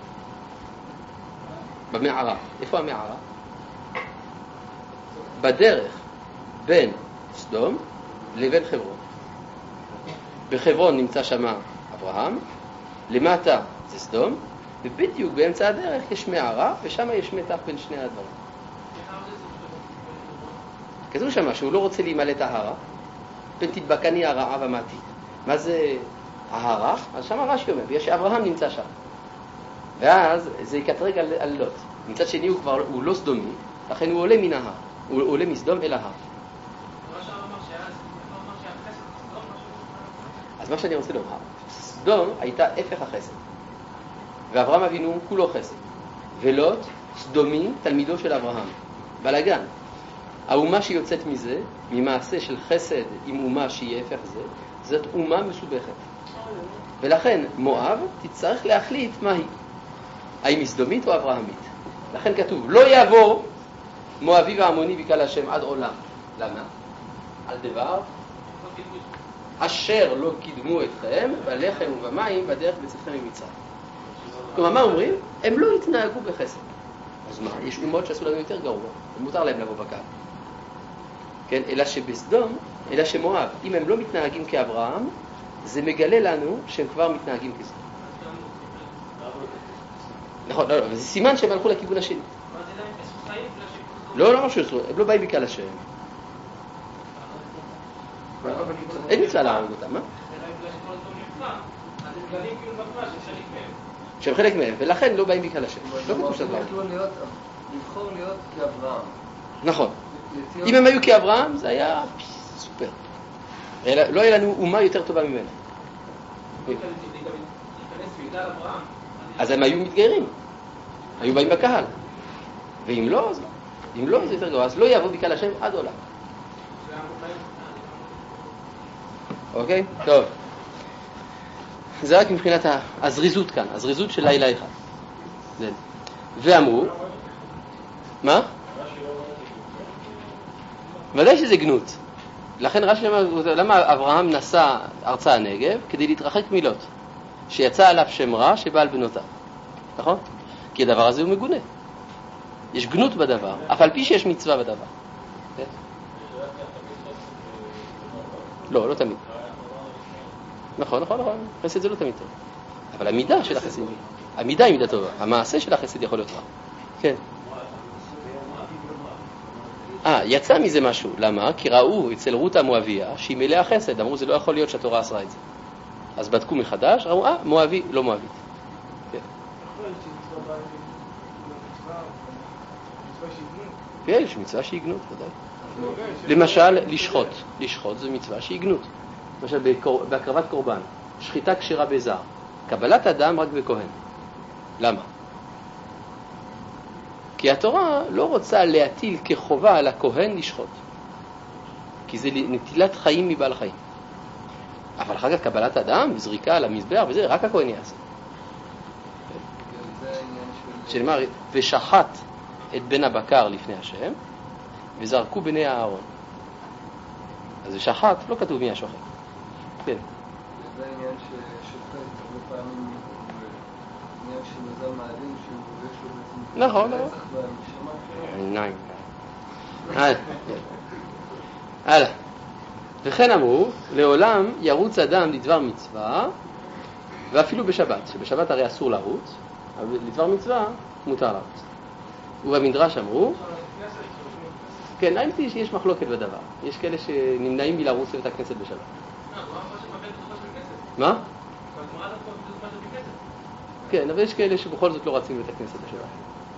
A: במערה. איפה המערה? בדרך בין סדום לבין חברון. בחברון נמצא שמה אברהם, למטה זה סדום, ובדיוק באמצע הדרך יש מערה, ושם יש מתח בין שני הדברים. כתוב שמה שהוא לא רוצה להימלא את ההרה, פן תדבקני הרעה ומתי. מה זה ההרה? אז שם רש"י אומר, ויש אברהם נמצא שם. ואז זה יקטרג על, על לוט. מצד שני הוא כבר, הוא לא סדומי, לכן הוא עולה מן ההר. הוא עולה מסדום אל ההר. אז מה שאני רוצה לומר, סדום הייתה הפך החסד. ואברהם אבינו כולו חסד. ולוט, סדומי, תלמידו של אברהם. בלגן. האומה שיוצאת מזה, ממעשה של חסד עם אומה שהיא הפך זה, זאת אומה מסובכת. ולכן מואב תצטרך להחליט מה היא. האם היא סדומית או אברהמית. לכן כתוב, לא יבוא מואבי ועמוני בקהל השם עד עולם. למה? על דבר אשר לא קידמו אתכם בלחם ובמים בדרך בצאתכם ממצרים. כלומר, מה אומרים? הם לא התנהגו בחסד. אז מה? יש אומות שעשו לנו יותר גרוע. מותר להם לבוא בקהל. כן? אלא שבסדום, אלא שמואב, אם הם לא מתנהגים כאברהם, זה מגלה לנו שהם כבר מתנהגים כסדום. נכון, לא, לא, זה סימן שהם הלכו לכיוון השני. לא, לא משהו, הם לא באים בקהל השם. אין מצווה להרוג אותם, מה? שהם חלק מהם, ולכן לא באים בקהל השם. לא כתוב שזה להרוג.
B: לבחור להיות כאברהם.
A: נכון. אם הם היו כאברהם, זה היה סופר. לא היה לנו אומה יותר טובה ממנו. אז הם היו מתגיירים. היו באים בקהל. ואם לא, אז לא. אם לא, זה יותר גרוע. אז לא יעבוד בקהל השם עד עולם. אוקיי? טוב. זה רק מבחינת הזריזות כאן. הזריזות של לילה אחד. ואמרו, מה? ודאי שזה גנות. לכן רש"י אומר, למה אברהם נסע ארצה הנגב? כדי להתרחק מלוט. שיצא עליו שם רע שבא על בנותיו. נכון? כי הדבר הזה הוא מגונה. יש גנות בדבר, אף על פי שיש מצווה בדבר. לא, לא תמיד. נכון, נכון, נכון. חסד זה לא תמיד טוב. אבל המידה של החסד, המידה היא מידה טובה. המעשה של החסד יכול להיות רע. כן. אה, יצא מזה משהו. למה? כי ראו אצל רות המואביה שהיא מלאה חסד. אמרו, זה לא יכול להיות שהתורה אסרה את זה. אז בדקו מחדש, ראו, אה, מואבי, לא מואבית. כן. כן, יש מצווה שהיא גנות, ודאי. למשל, לשחוט. לשחוט זה מצווה שהיא גנות. למשל, בהקרבת קורבן, שחיטה כשרה בזר. קבלת אדם רק בכהן. למה? כי התורה לא רוצה להטיל כחובה על הכהן לשחוט. כי זה נטילת חיים מבעל חיים. אבל אחר כך קבלת אדם וזריקה על המזבח וזה, רק הכהן יעשה. שנאמר, ושחט את בן הבקר לפני השם, וזרקו בני הארון. אז זה שחט, לא כתוב מי השוחט. כן.
B: זה העניין ששוחט, הרבה פעמים עניין של מזל מעלים, שיש לו בעצם...
A: נכון, נכון.
B: רצח במשמע.
A: עיניים. הלאה. הלאה. וכן אמרו, לעולם ירוץ אדם לדבר מצווה, ואפילו בשבת, שבשבת הרי אסור לרוץ, אבל לדבר מצווה מותר לרוץ. ובמדרש אמרו, כן, האמת היא שיש מחלוקת בדבר. יש כאלה שנמנעים מלרוץ לבית הכנסת בשבת. מה? כן, אבל יש כאלה שבכל זאת לא רצים לבית הכנסת בשבת.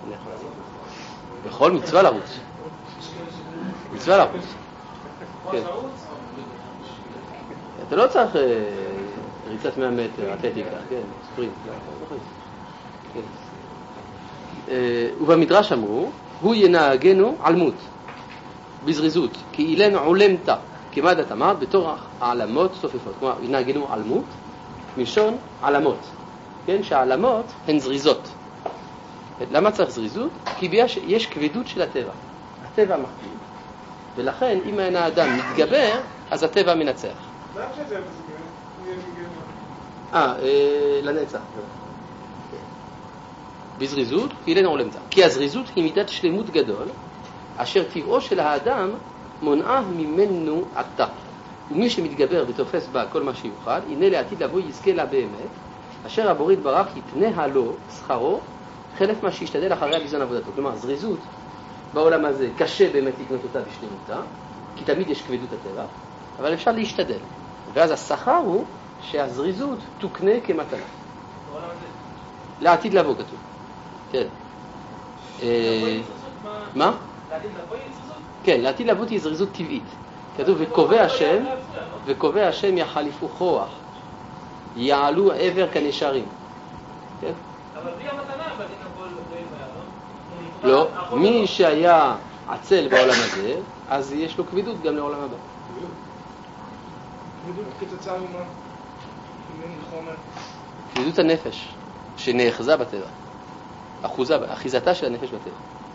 A: בכל מצווה לרוץ. מצווה לרוץ. כן. אתה לא צריך ריצת מאה מטר, אתלטיקה, כן, ספרינט. ובמדרש אמרו, הוא ינהגנו עלמות, בזריזות, כי אילנו עולמתה, כמעט את אמרת, בתור העלמות סופפות. כלומר, ינהגנו עלמות, מלשון עלמות, כן, שהעלמות הן זריזות. למה צריך זריזות? כי יש כבדות של הטבע. הטבע מכביד. ולכן, אם אין האדם מתגבר, אז הטבע מנצח.
E: מה שזה?
A: אה, לנצח. בזריזות, כי אילנו עולמתה. כי הזריזות היא מידת שלמות גדול, אשר טבעו של האדם מונעה ממנו עתה. ומי שמתגבר ותופס בה כל מה שיוכל, הנה לעתיד לבוא יזכה לה באמת, אשר הבורא יתברך יתנה לו שכרו, חלק מה שישתדל אחריה בזמן עבודתו. כלומר, זריזות בעולם הזה קשה באמת לקנות אותה בשלמותה, כי תמיד יש כבדות הטבע, אבל אפשר להשתדל. ואז השכר הוא שהזריזות תוקנה כמתנה. לעתיד לבוא כתוב. כן. מה?
C: לעתיד לבוא היא זריזות?
A: כן, לעתיד לבוא היא זריזות טבעית. כתוב, וקובע השם, וקובע השם יחליפו כוח, יעלו עבר כנשרים. כן?
C: אבל בלי המתנה, בדין הכל לא יהיה.
A: לא, מי שהיה עצל בעולם הזה, אז יש לו כבדות גם לעולם הבא.
E: כבדות כתוצאה ממה? חומר?
A: כבדות הנפש, שנאחזה בטבע. אחוזה, אחיזתה של הנפש בטבע.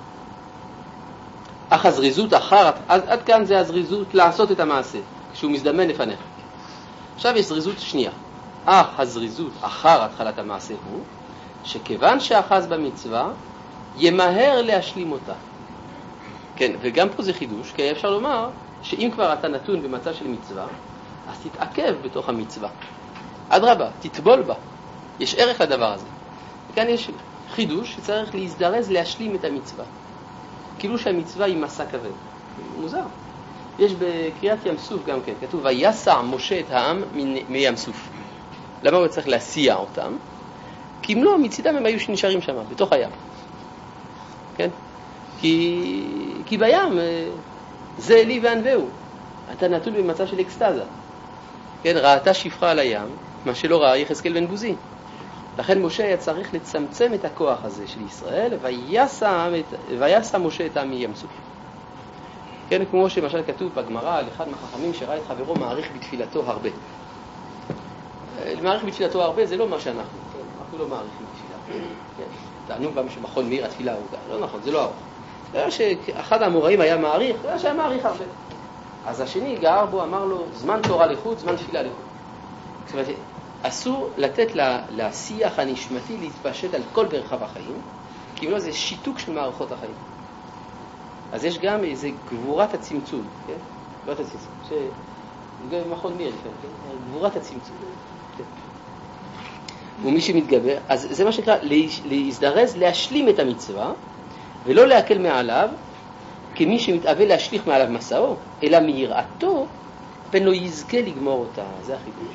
A: אך הזריזות אחר, עד, עד כאן זה הזריזות לעשות את המעשה, כשהוא מזדמן לפניך. עכשיו יש זריזות שנייה. אך הזריזות אחר התחלת המעשה הוא, שכיוון שאחז במצווה, ימהר להשלים אותה. כן, וגם פה זה חידוש, כי אפשר לומר שאם כבר אתה נתון במצב של מצווה, אז תתעכב בתוך המצווה. אדרבה, תטבול בה. יש ערך לדבר הזה. וכאן יש חידוש שצריך להזדרז להשלים את המצווה. כאילו שהמצווה היא מסע כבד. מוזר. יש בקריאת ים סוף גם כן, כתוב, ויסע משה את העם מים סוף. למה הוא צריך להסיע אותם? כי אם לא, מצידם הם היו שנשארים שם, בתוך הים. כן? כי, כי בים זה אלי וענבהו. אתה נתון במצב של אקסטזה. כן? ראתה שפחה על הים, מה שלא ראה יחזקאל בן בוזי. לכן משה היה צריך לצמצם את הכוח הזה של ישראל, ויסע משה את העם מים סוף. כן, כמו שמשל כתוב בגמרא על אחד מהחכמים שראה את חברו מעריך בתפילתו הרבה. מעריך בתפילתו הרבה זה לא מה שאנחנו, כן? אנחנו לא מעריכים בתפילה. כן? טענו גם שמכון מאיר התפילה ארוכה, לא נכון, זה לא ארוך. זה היה שאחד המוראים היה מעריך, זה היה שהיה מעריך הרבה. אז השני גר בו, אמר לו, זמן תורה לחוץ, זמן תפילה לחוץ. זאת אומרת, אסור לתת לשיח הנשמתי להתפשט על כל ברחב החיים, כי אם לא זה שיתוק של מערכות החיים. אז יש גם איזה גבורת הצמצום, כן? גבורת הצמצום, שמכון מיר, כן? גבורת הצמצום. כן? ומי שמתגבר, אז זה מה שנקרא, להזדרז, להשלים את המצווה, ולא להקל מעליו, כמי שמתאווה להשליך מעליו מסעו, אלא מיראתו, פן לא יזכה לגמור אותה. זה החידוש.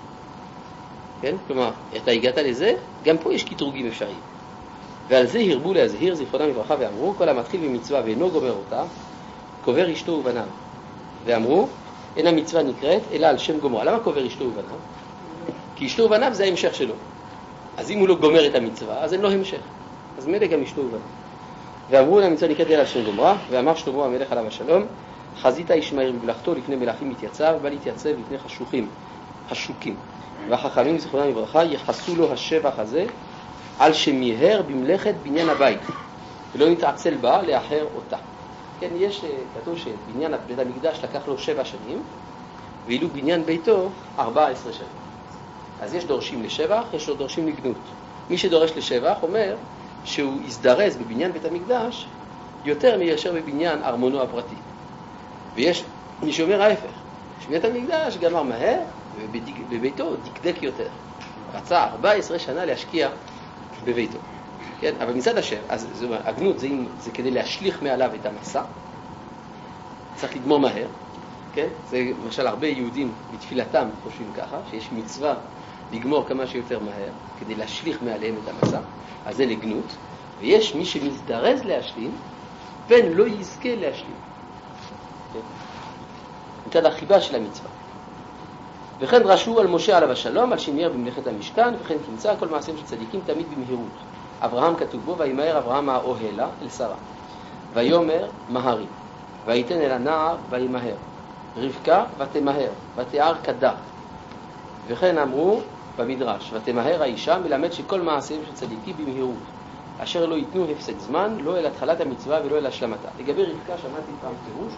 A: כן? כלומר, אתה הגעת לזה, גם פה יש קטרוגים אפשריים. ועל זה הרבו להזהיר זיכרונם לברכה ואמרו, כל המתחיל במצווה ואינו גומר אותה, קובר אשתו ובניו. ואמרו, אין המצווה נקראת, אלא על שם גומרה. למה קובר אשתו ובניו? כי אשתו ובניו זה ההמשך שלו. אז אם הוא לא גומר את המצווה, אז אין לו המשך. אז מילא גם אשתו ובניו. ואמרו, אין המצווה נקראת אלא על שם גומרה, ואמר שלמה המלך עליו השלום, חזית ישמעאל במלאכתו לפני מלאכים מתייצב, בא להתייצב לפני חשוכים, חשוקים. והחכמים זיכרונם לברכה יחסו לו השבח הזה על שמיהר במלאכת בניין הבית, ולא נתעצל בה לאחר אותה. כן, יש, כתוב שבניין בית המקדש לקח לו שבע שנים, ואילו בניין ביתו ארבע עשרה שנים. אז יש דורשים לשבח, יש לו דורשים לגנות. מי שדורש לשבח אומר שהוא יזדרז בבניין בית המקדש יותר מאשר בבניין ארמונו הפרטי. ויש מי שאומר ההפך, שבבית המקדש גמר מהר, ובביתו דקדק יותר. רצה ארבע עשרה שנה להשקיע בביתו. כן? אבל מצד השם, אז זאת אומרת, הגנות זה, זה כדי להשליך מעליו את המסע. צריך לגמור מהר. כן? זה למשל הרבה יהודים בתפילתם חושבים ככה, שיש מצווה לגמור כמה שיותר מהר, כדי להשליך מעליהם את המסע. אז זה לגנות. ויש מי שמזדרז להשלים, פן לא יזכה להשלים. כן? מצד החיבה של המצווה. וכן דרשו על משה עליו השלום, על שמיהר במלאכת המשכן, וכן תמצא כל מעשיהם של צדיקים תמיד במהירות. אברהם כתוב בו, וימהר אברהם האוהלה אל שרה. ויאמר מהרי, ויתן אל הנער וימהר. רבקה ותמהר, ותיאר קדה. וכן אמרו במדרש, ותמהר האישה מלמד שכל מעשיהם של צדיקים במהירות. אשר לא ייתנו הפסק זמן, לא אל התחלת המצווה ולא אל השלמתה. לגבי רבקה שמעתי פעם פירוש,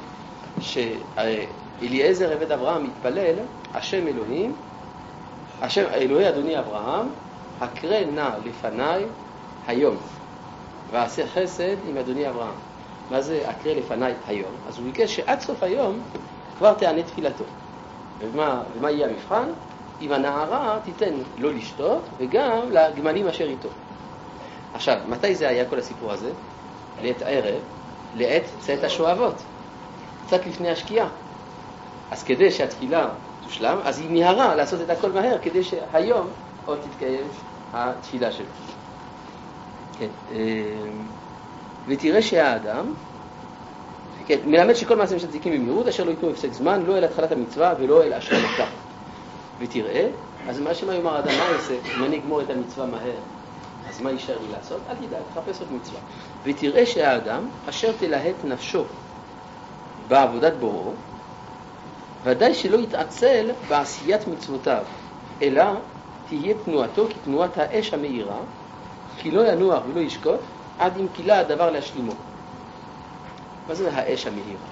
A: שאליעזר עבד אברהם מתפלל, השם אלוהים, השם אלוהי אדוני אברהם, הקרא נא לפניי היום, ועשה חסד עם אדוני אברהם. מה זה הקרא לפניי היום? אז הוא ביקש שעד סוף היום כבר תענה תפילתו. ומה, ומה יהיה המבחן? אם הנערה תיתן לא לשתות, וגם לגמלים אשר איתו. עכשיו, מתי זה היה כל הסיפור הזה? לעת ערב, לעת צאת השואבות. קצת לפני השקיעה. אז כדי שהתפילה תושלם, אז היא מהרה לעשות את הכל מהר, כדי שהיום עוד תתקיים התפילה שלו. כן. ותראה שהאדם, כן, מלמד שכל מעשיהם של צדיקים במהירות, אשר לא ייתנו הפסק זמן, לא אל התחלת המצווה ולא אל השלמתה. ותראה, אז מה שמה יאמר האדם, מה יעשה? אם אני אגמור את המצווה מהר, אז מה יישאר לי לעשות? אל תדאג, תחפש עוד מצווה. ותראה שהאדם, אשר תלהט נפשו בעבודת בוראו, ודאי שלא יתעצל בעשיית מצוותיו, אלא תהיה תנועתו כתנועת האש המאירה, כי לא ינוח ולא ישקוט, עד אם קילה הדבר להשלימו. מה זה האש המאירה?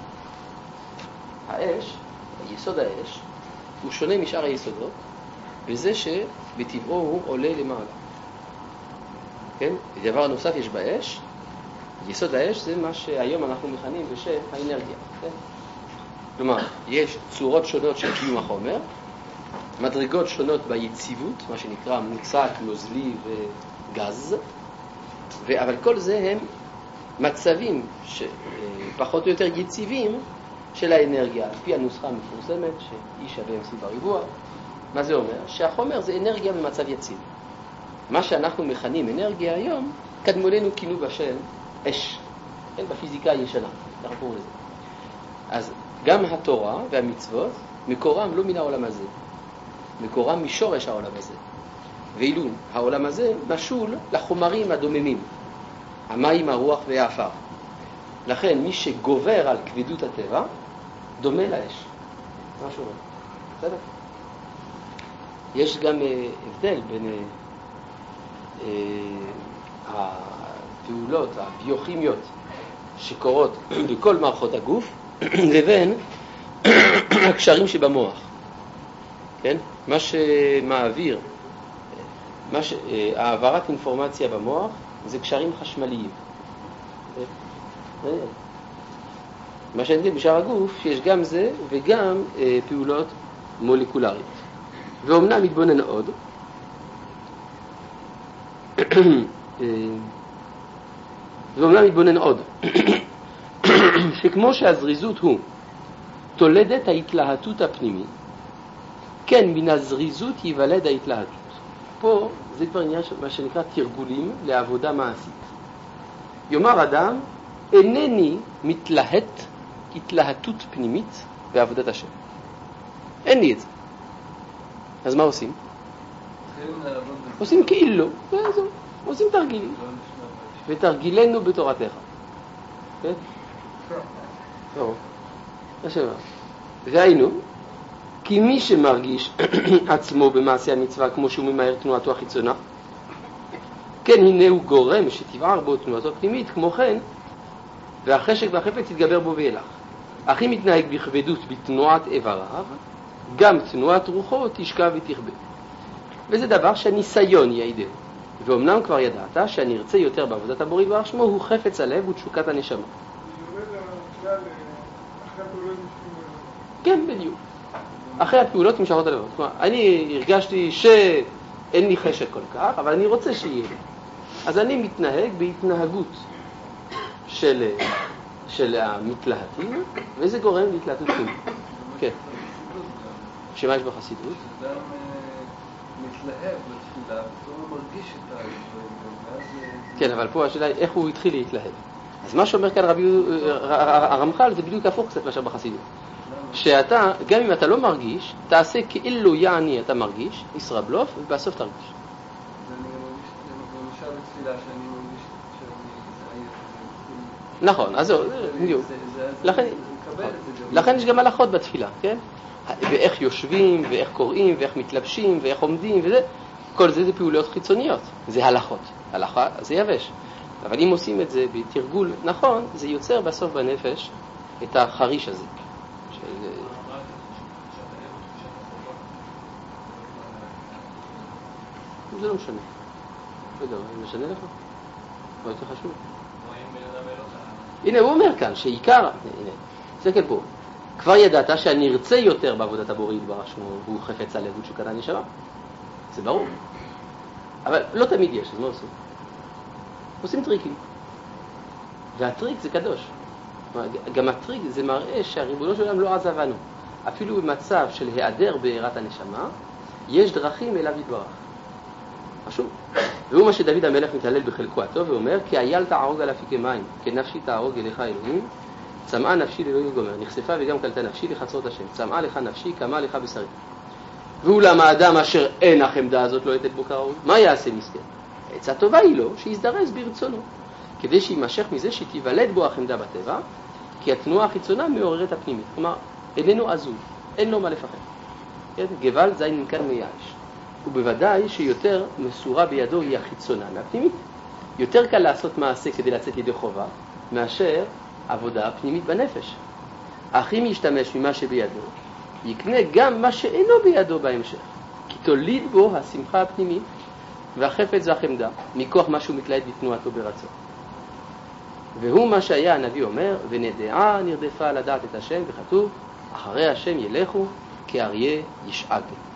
A: האש, יסוד האש, הוא שונה משאר היסודות, בזה שבטבעו הוא עולה למעלה. כן? דבר נוסף יש באש, יסוד האש זה מה שהיום אנחנו מכנים בשם האנרגיה. כן? כלומר, יש צורות שונות של קיום החומר, מדרגות שונות ביציבות, מה שנקרא מוצק, נוזלי וגז, ו... אבל כל זה הם מצבים שפחות או יותר יציבים של האנרגיה, על פי הנוסחה המפורסמת, שאי שווה מסיב הריבוע. מה זה אומר? שהחומר זה אנרגיה במצב יציב. מה שאנחנו מכנים אנרגיה היום, קדמוננו כינו בשם אש, כן, בפיזיקה הישנה, אנחנו קוראים לזה. אז גם התורה והמצוות, מקורם לא מן העולם הזה, מקורם משורש העולם הזה. ואילו העולם הזה משול לחומרים הדוממים, המים, הרוח והאפר. לכן מי שגובר על כבדות הטבע, דומה לאש. מה שאומר? בסדר? יש גם אה, הבדל בין אה, אה, הפעולות הביוכימיות שקורות בכל מערכות הגוף, לבין הקשרים שבמוח. כן? מה שמעביר, מה ש... העברת אינפורמציה במוח זה קשרים חשמליים. מה שנגיד בשאר הגוף, שיש גם זה וגם אה, פעולות מולקולריות. ואומנם מתבונן עוד, ואומנם מתבונן עוד, שכמו שהזריזות הוא תולדת ההתלהטות הפנימית, כן, מן הזריזות ייוולד ההתלהטות. פה זה כבר עניין מה שנקרא תרגולים לעבודה מעשית. יאמר אדם, אינני מתלהט התלהטות פנימית בעבודת השם. אין לי את זה. אז מה עושים? עושים כאילו, וזהו, עושים תרגילים. ותרגילנו בתורתך. כן? טוב. עכשיו, והיינו, כי מי שמרגיש עצמו במעשה המצווה כמו שהוא ממהר תנועתו החיצונה, כן, הנה הוא גורם שתבער בו תנועתו פנימית, כמו כן, והחשק והחפץ יתגבר בו ואילך. אך אם מתנהג בכבדות בתנועת איבריו, גם תנועת רוחו תשקע ותכבה. וזה דבר שהניסיון יעידהו. ואומנם כבר ידעת שאני ארצה יותר בעבודת הבורא יתברך שמו, הוא חפץ הלב ותשוקת הנשמה. כן, בדיוק. אחרי הפעולות נמשכות הלבבות. כלומר, אני הרגשתי שאין לי חשק כל כך, אבל אני רוצה שיהיה לי. אז אני מתנהג בהתנהגות של, של המתלהטים, וזה גורם להתלהטות פנימית. כן. שמה יש בחסידות?
B: אדם מתלהב לתפילה, והוא מרגיש את הדברים.
A: כן, אבל פה השאלה היא איך הוא התחיל להתלהב. אז מה שאומר כאן רבי הרמח"ל זה בדיוק הפוך קצת מאשר בחסידות. שאתה, גם אם אתה לא מרגיש, תעשה כאילו יעני אתה מרגיש, ישראבלוף, ובסוף תרגיש.
B: אני למשל בתפילה שאני מרגיש שאני...
A: נכון, אז זהו, בדיוק. לכן יש גם הלכות בתפילה, כן? ואיך יושבים, ואיך קוראים, ואיך מתלבשים, ואיך עומדים, וזה. כל זה זה פעולות חיצוניות, זה הלכות. הלכה זה יבש. אבל אם עושים את זה בתרגול נכון, זה יוצר בסוף בנפש את החריש הזה. של... זה לא משנה. לא יודע, זה משנה לך? מה יותר חשוב? הנה, הוא אומר כאן שעיקר... הנה, תסתכל פה. כבר ידעת שאני ארצה יותר בעבודת הבורא יתברך שמו, והוא חפץ הלב ותשוקת הנשמה. זה ברור. אבל לא תמיד יש, אז מה עושים? עושים טריקים. והטריק זה קדוש. גם הטריק זה מראה שהריבונו של עולם לא עזבנו. אפילו במצב של היעדר בעירת הנשמה, יש דרכים אליו יתברך. חשוב. והוא מה שדוד המלך מתהלל בחלקו הטוב ואומר, כי אייל תערוג על אפיקי מים, כנפשי תערוג אליך אלוהים, צמאה נפשי לאלוהים גומר, נחשפה וגם קלטה נפשי לחצרות השם, צמאה לך נפשי, קמה לך בשרי. ואולם האדם אשר אין החמדה הזאת לא יתת בו כראוי, מה יעשה מסכן? עצה טובה היא לו שיזדרז ברצונו, כדי שימשך מזה שתיוולד בו החמדה בטבע, כי התנועה החיצונה מעוררת הפנימית. כלומר, איננו עזוב, אין לו מה לפחד. כן? גבל זין מכאן מייאש. ובוודאי שיותר מסורה בידו היא החיצונה מהפנימית. יותר קל לעשות מעשה כדי לצאת ידי חובה, מאשר עבודה פנימית בנפש. אך אם ישתמש ממה שבידו, יקנה גם מה שאינו בידו בהמשך. כי תוליד בו השמחה הפנימית והחפץ והחמדה, מכוח מה שהוא מתלהט בתנועתו ברצון. והוא מה שהיה הנביא אומר, ונדעה נרדפה לדעת את השם, וכתוב, אחרי השם ילכו, כאריה ישאג.